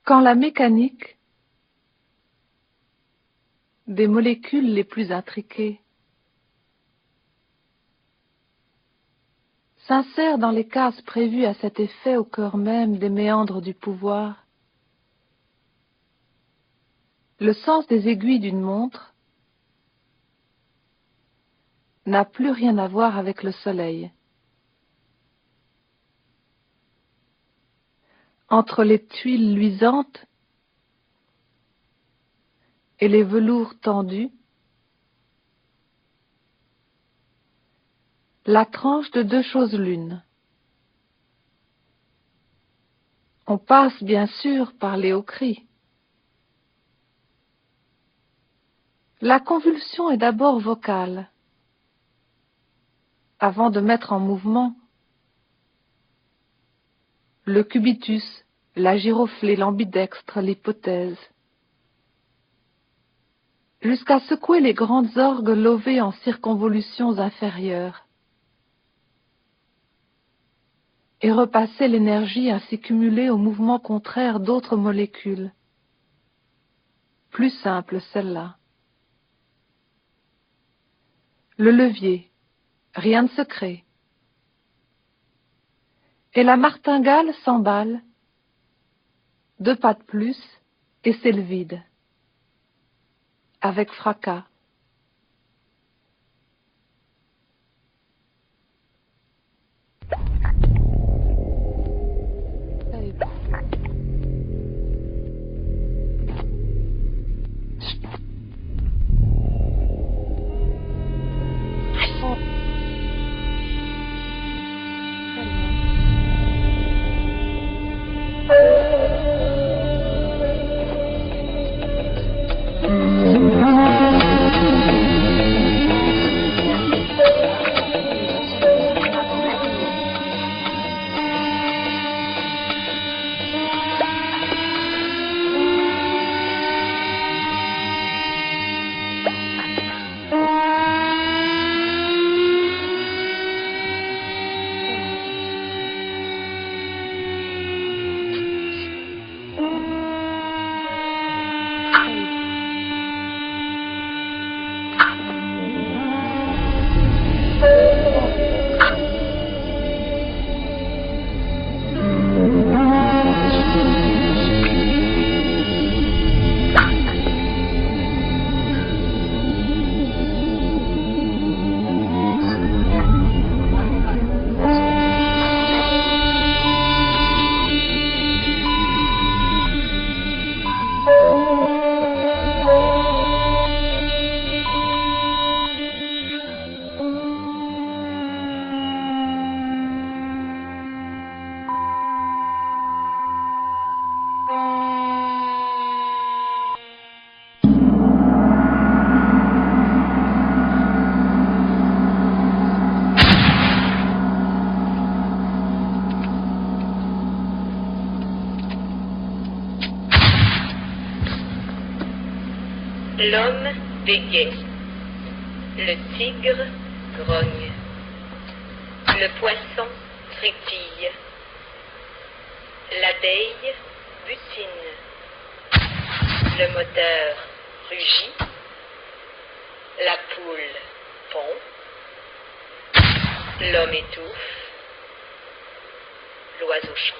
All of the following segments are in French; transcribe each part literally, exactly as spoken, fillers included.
Quand la mécanique des molécules les plus intriquées s'insère dans les cases prévues à cet effet au cœur même des méandres du pouvoir, le sens des aiguilles d'une montre n'a plus rien à voir avec le soleil. Entre les tuiles luisantes et les velours tendus, la tranche de deux choses l'une. On passe bien sûr par les hauts cris. La convulsion est d'abord vocale, avant de mettre en mouvement le cubitus, la giroflée, l'ambidextre, l'hypothèse, jusqu'à secouer les grandes orgues lovées en circonvolutions inférieures, et repasser l'énergie ainsi cumulée au mouvement contraire d'autres molécules, plus simples celles-là. Le levier, rien de secret. Et la martingale s'emballe, deux pas de plus, et c'est le vide, avec fracas. L'homme bégaie, le tigre grogne, le poisson trépille, l'abeille butine, le moteur rugit, la poule pond, l'homme étouffe, l'oiseau chante.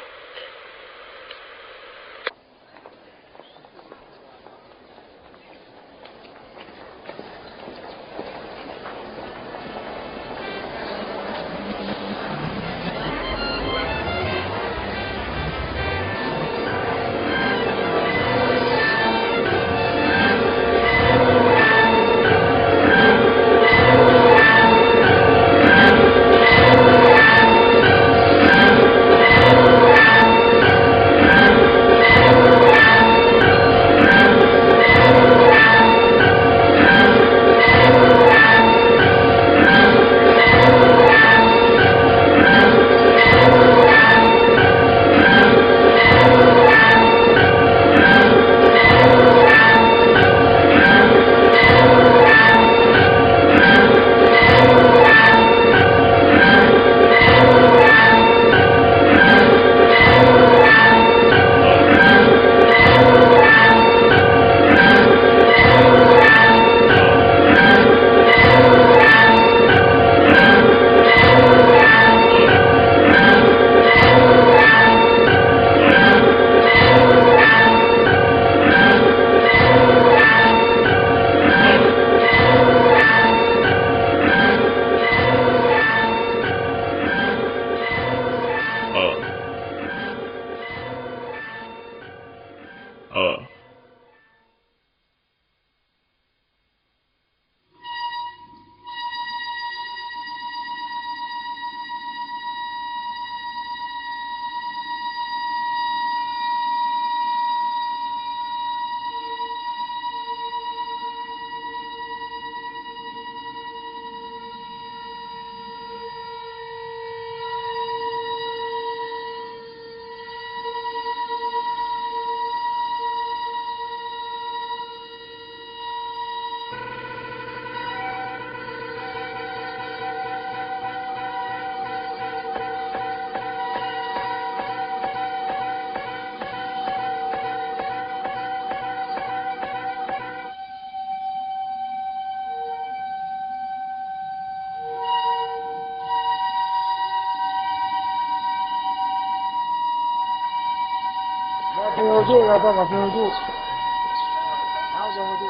最后这个到了最后度，还有最后度。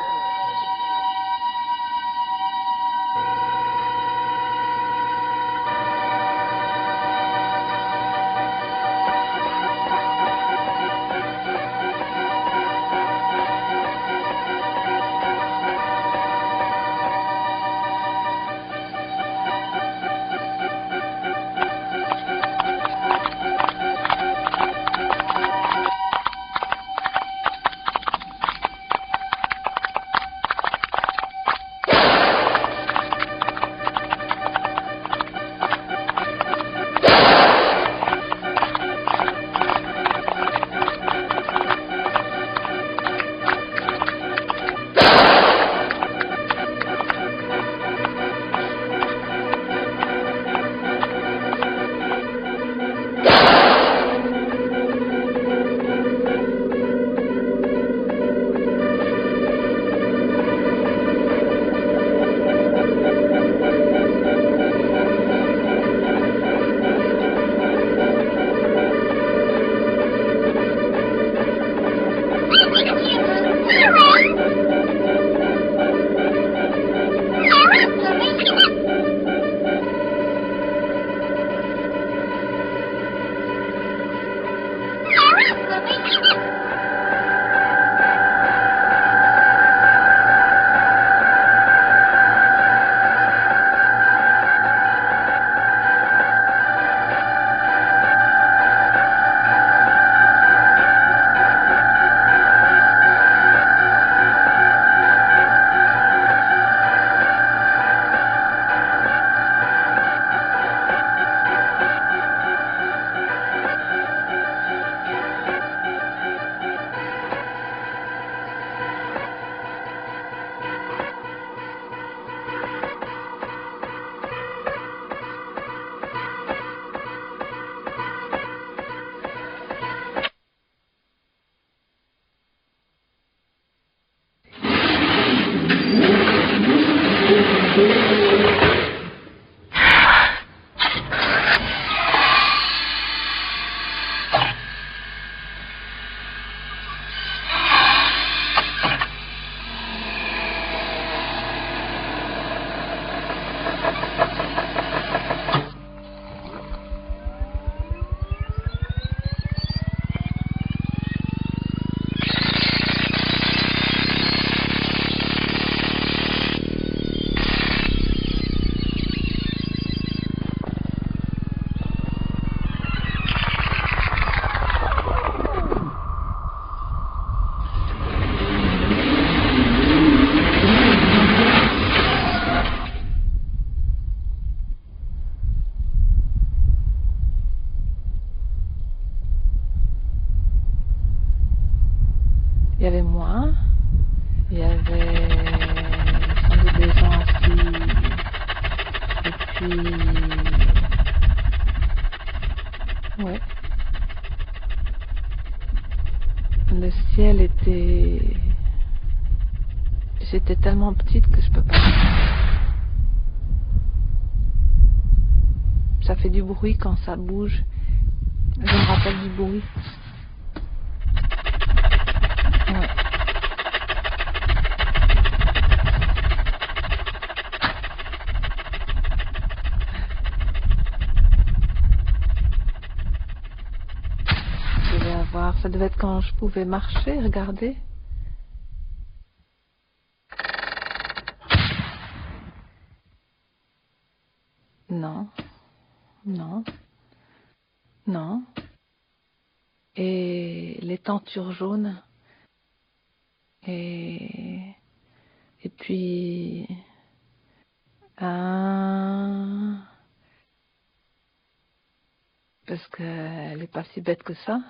Il y avait moi, il y avait sans doute des gens assis, et puis, ouais, le ciel était, j'étais tellement petite que je peux pas. Ça fait du bruit quand ça bouge, je me rappelle du bruit. Ouais. Je devais avoir, ça devait être quand je pouvais marcher, regarder. Non, non, non. Et les tentures jaunes. Et, et puis, un, parce qu'elle n'est pas si bête que ça.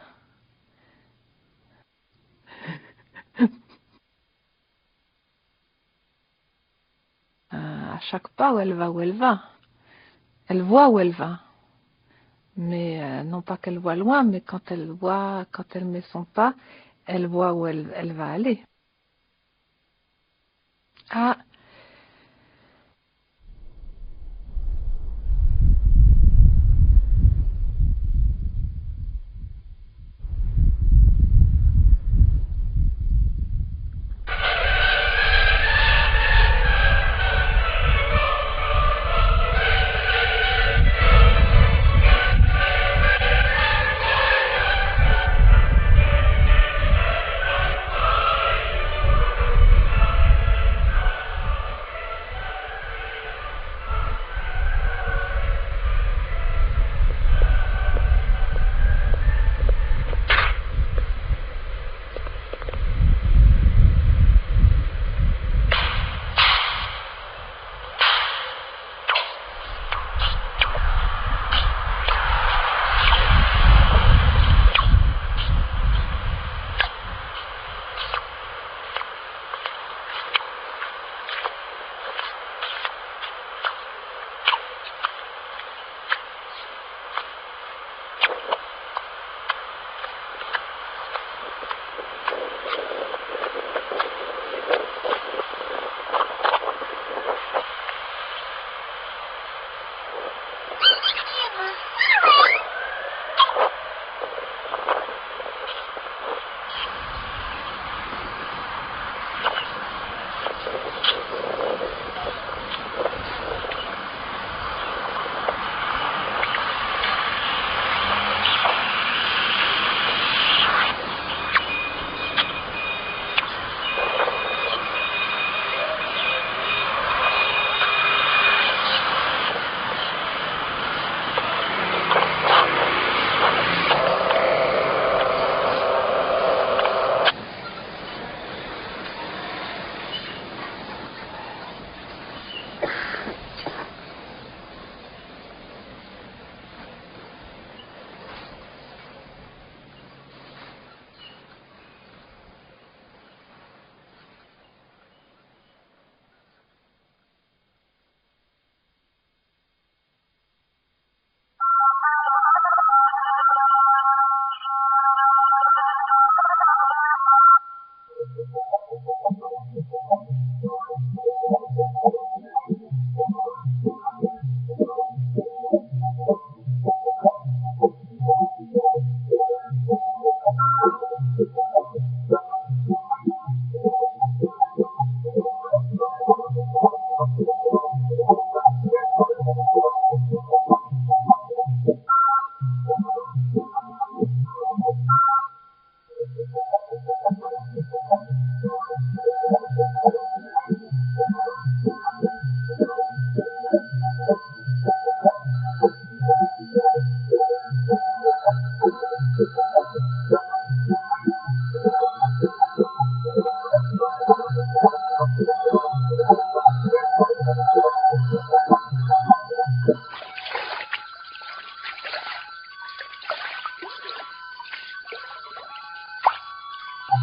À chaque pas où elle va, où elle va. Elle voit où elle va. Mais euh, non pas qu'elle voit loin, mais quand elle voit, quand elle met son pas, elle voit où elle, elle va aller. Ah,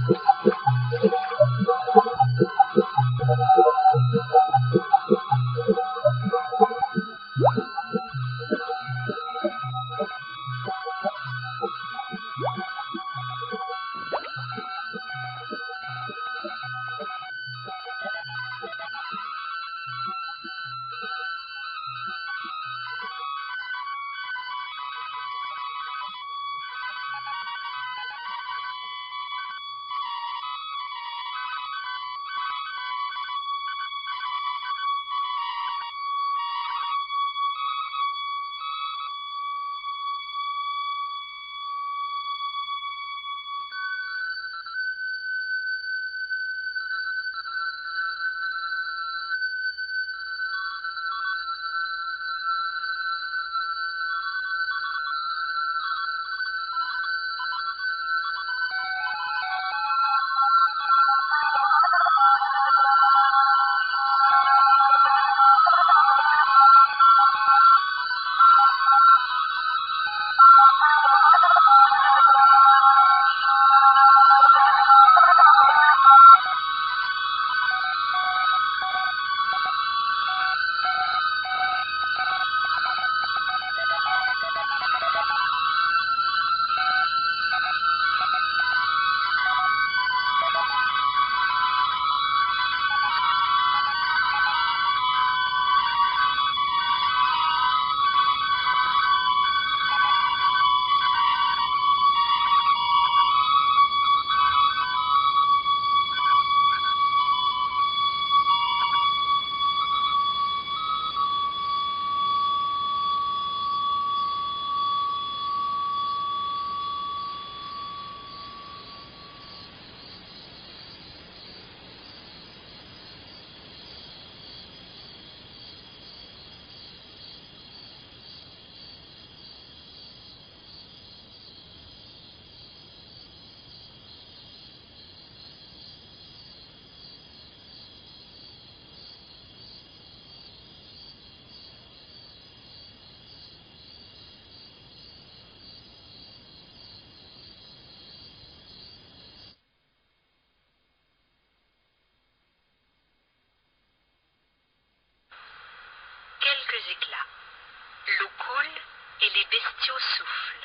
Quelques éclats. L'eau coule et les bestiaux soufflent.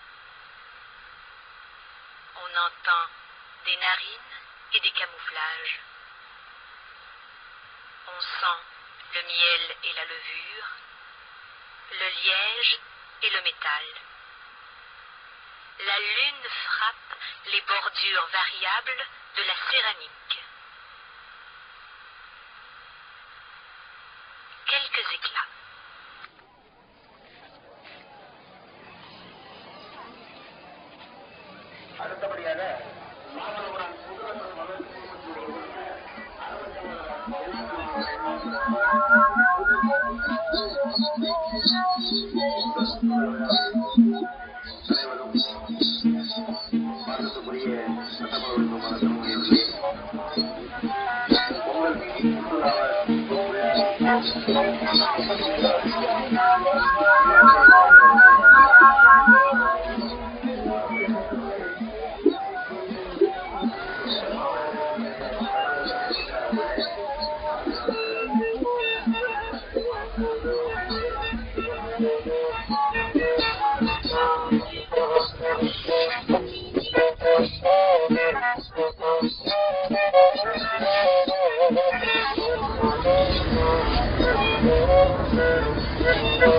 On entend des narines et des camouflages. On sent le miel et la levure, le liège et le métal. La lune frappe les bordures variables de la céramique. Quelques éclats. அடுத்தபடியாக மாமல்லபுரம் புதுவசம் மருத்துவரிய சட்டமன்ற மருத்துவமனைகளே உங்கள்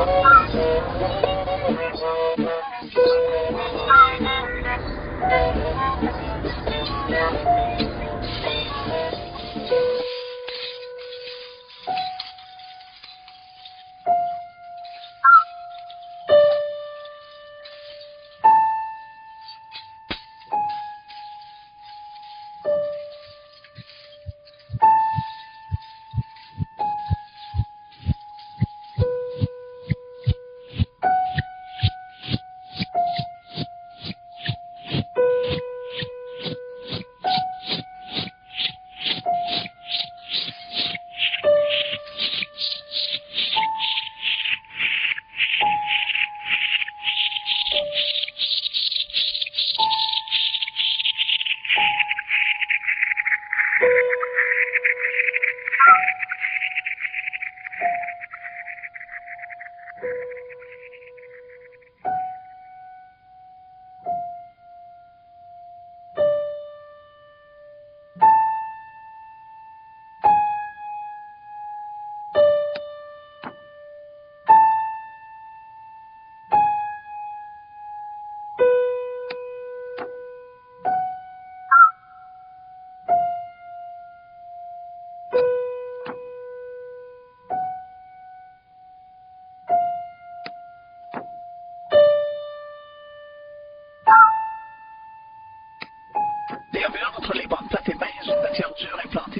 Thank you.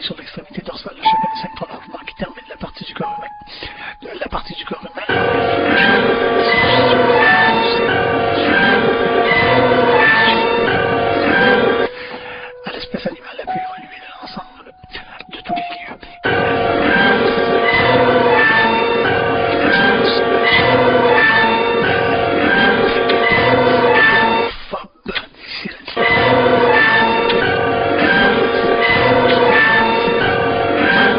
sur l'extrémité dorsale de chacun des cinq prolongements qui terminent la partie du corps humain. La partie du corps humain. À l'espèce animale a pu évoluer dans l'ensemble de tous les lieux. Fob,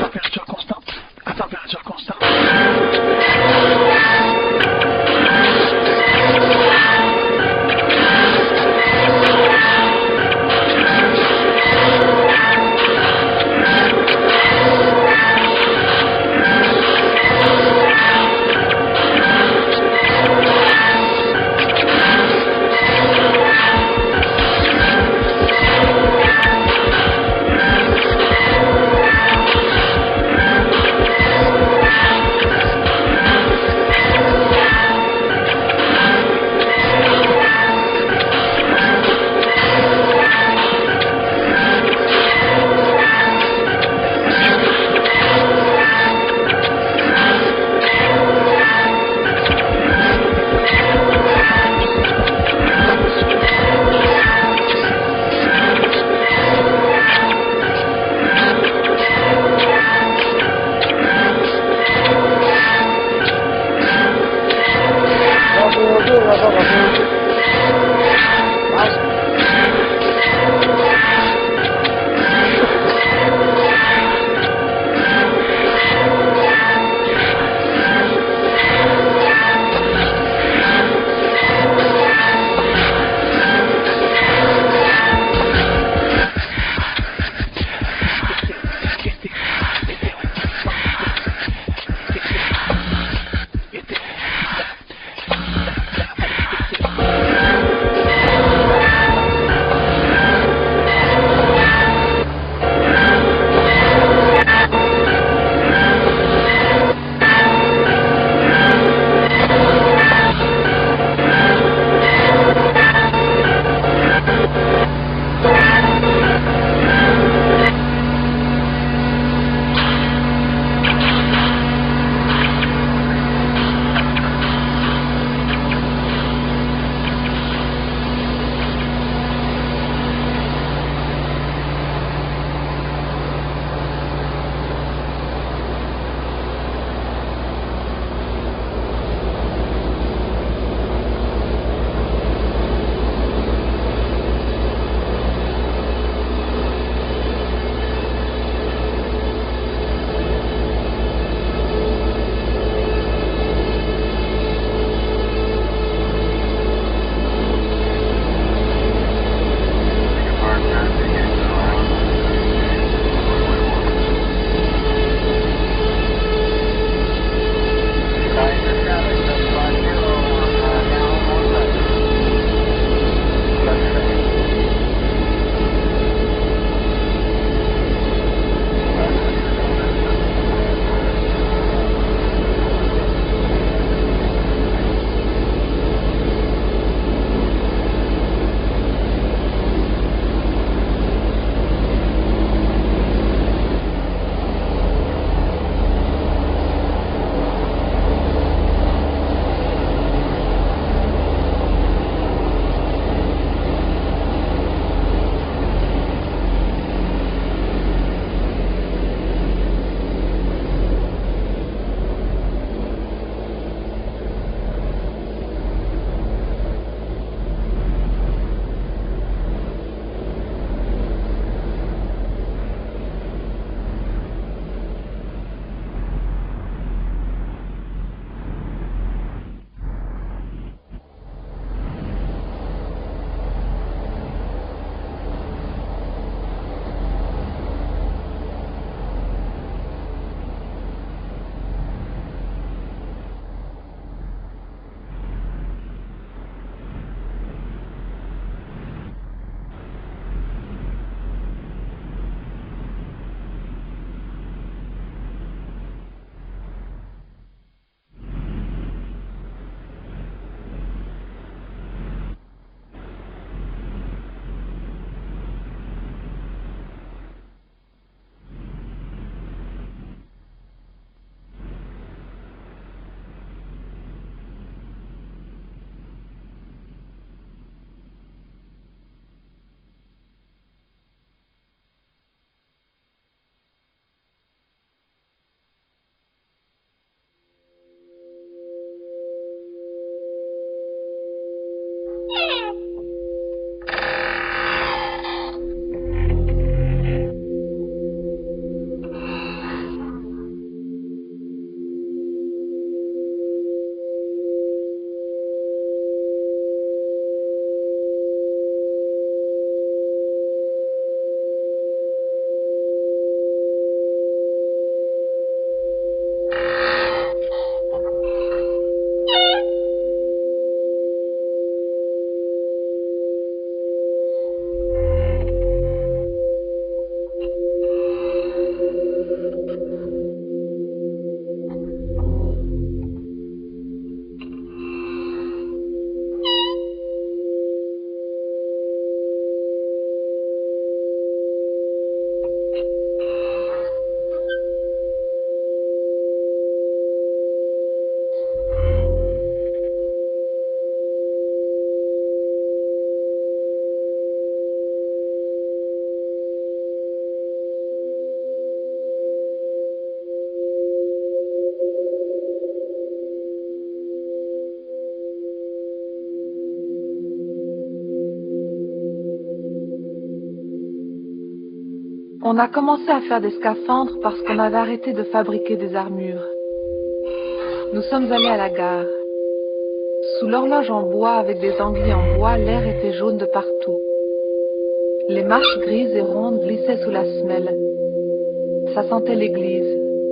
On a commencé à faire des scaphandres parce qu'on avait arrêté de fabriquer des armures. Nous sommes allés à la gare. Sous l'horloge en bois avec des anguilles en bois, l'air était jaune de partout. Les marches grises et rondes glissaient sous la semelle. Ça sentait l'église.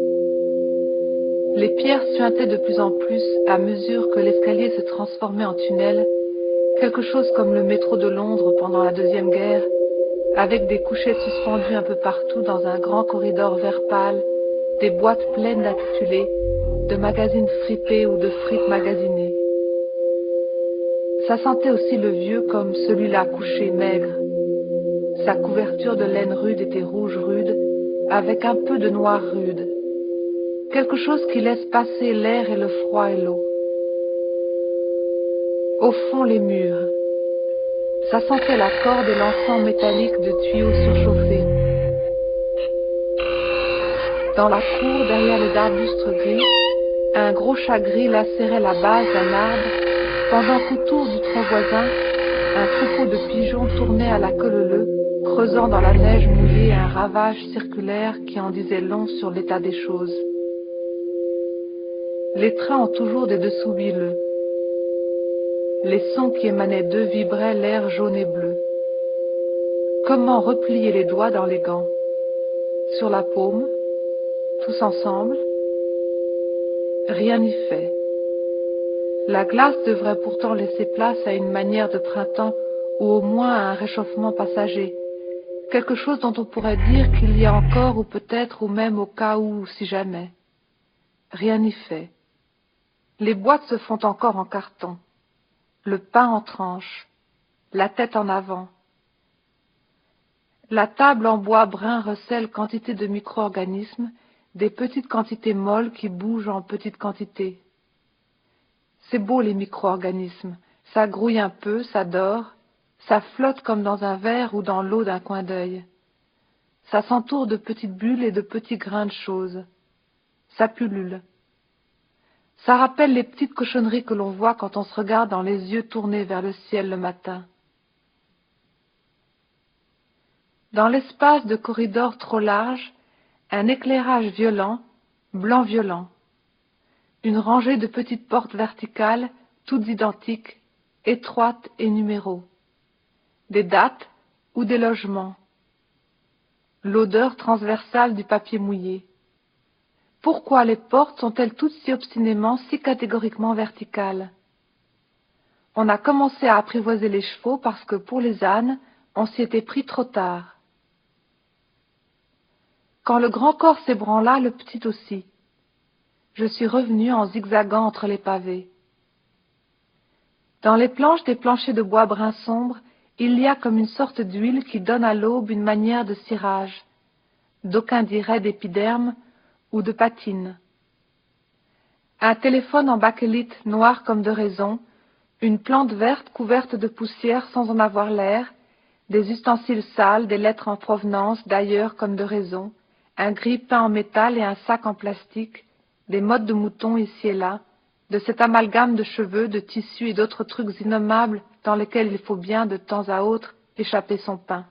Les pierres suintaient de plus en plus à mesure que l'escalier se transformait en tunnel, quelque chose comme le métro de Londres pendant la Deuxième Guerre, avec des couchettes suspendus un peu partout dans un grand corridor vert pâle, des boîtes pleines d'intitulés, de magazines fripés ou de frites magasinées. Ça sentait aussi le vieux comme celui-là couché maigre. Sa couverture de laine rude était rouge rude, avec un peu de noir rude. Quelque chose qui laisse passer l'air et le froid et l'eau. Au fond, les murs. Ça sentait la corde et l'encens métallique de tuyaux surchauffés. Dans la cour, derrière les arbustes gris, un gros chat gris lacérait la base d'un arbre, pendant qu'autour du tronc voisin, un troupeau de pigeons tournait à la queue leu-leu, creusant dans la neige mouillée un ravage circulaire qui en disait long sur l'état des choses. Les trains ont toujours des dessous huileux. Les sons qui émanaient d'eux vibraient l'air jaune et bleu. Comment replier les doigts dans les gants? Sur la paume, tous ensemble? Rien n'y fait. La glace devrait pourtant laisser place à une manière de printemps ou au moins à un réchauffement passager, quelque chose dont on pourrait dire qu'il y a encore ou peut-être ou même au cas où, si jamais. Rien n'y fait. Les boîtes se font encore en carton, le pain en tranches, la tête en avant. La table en bois brun recèle quantité de micro-organismes, des petites quantités molles qui bougent en petites quantités. C'est beau les micro-organismes, ça grouille un peu, ça dort, ça flotte comme dans un verre ou dans l'eau d'un coin d'œil. Ça s'entoure de petites bulles et de petits grains de choses. Ça pullule. Ça rappelle les petites cochonneries que l'on voit quand on se regarde dans les yeux tournés vers le ciel le matin. Dans l'espace de corridors trop larges, un éclairage violent, blanc violent. Une rangée de petites portes verticales, toutes identiques, étroites et numéros. Des dates ou des logements. L'odeur transversale du papier mouillé. Pourquoi les portes sont-elles toutes si obstinément, si catégoriquement verticales? On a commencé à apprivoiser les chevaux parce que pour les ânes, on s'y était pris trop tard. Quand le grand corps s'ébranla, le petit aussi. Je suis revenu en zigzagant entre les pavés. Dans les planches des planchers de bois brun sombre, il y a comme une sorte d'huile qui donne à l'aube une manière de cirage, d'aucuns diraient d'épiderme ou de patine. Un téléphone en bakélite noir comme de raison, une plante verte couverte de poussière sans en avoir l'air, des ustensiles sales, des lettres en provenance d'ailleurs comme de raison, un grille-pain en métal et un sac en plastique, des mottes de moutons ici et là, de cet amalgame de cheveux, de tissus et d'autres trucs innommables dans lesquels il faut bien, de temps à autre, échapper son pain.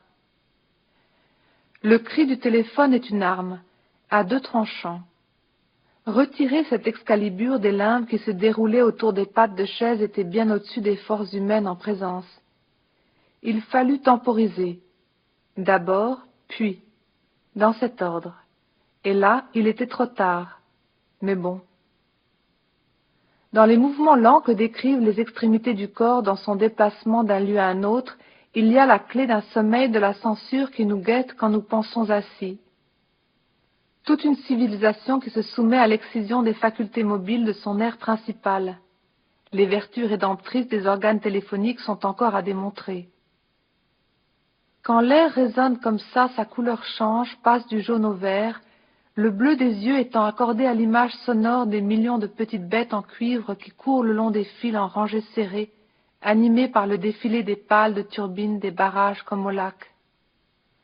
Le cri du téléphone est une arme, à deux tranchants. Retirer cette Excalibur des limbes qui se déroulaient autour des pattes de chaise était bien au-dessus des forces humaines en présence. Il fallut temporiser. D'abord, puis, dans cet ordre. Et là, il était trop tard. Mais bon. Dans les mouvements lents que décrivent les extrémités du corps dans son déplacement d'un lieu à un autre, il y a la clé d'un sommeil de la censure qui nous guette quand nous pensons assis. Toute une civilisation qui se soumet à l'excision des facultés mobiles de son aire principal. Les vertus rédemptrices des organes téléphoniques sont encore à démontrer. Quand l'air résonne comme ça, sa couleur change, passe du jaune au vert, le bleu des yeux étant accordé à l'image sonore des millions de petites bêtes en cuivre qui courent le long des fils en rangées serrées, animées par le défilé des pales de turbines des barrages comme au lac.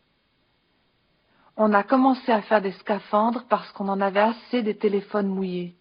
On a commencé à faire des scaphandres parce qu'on en avait assez des téléphones mouillés.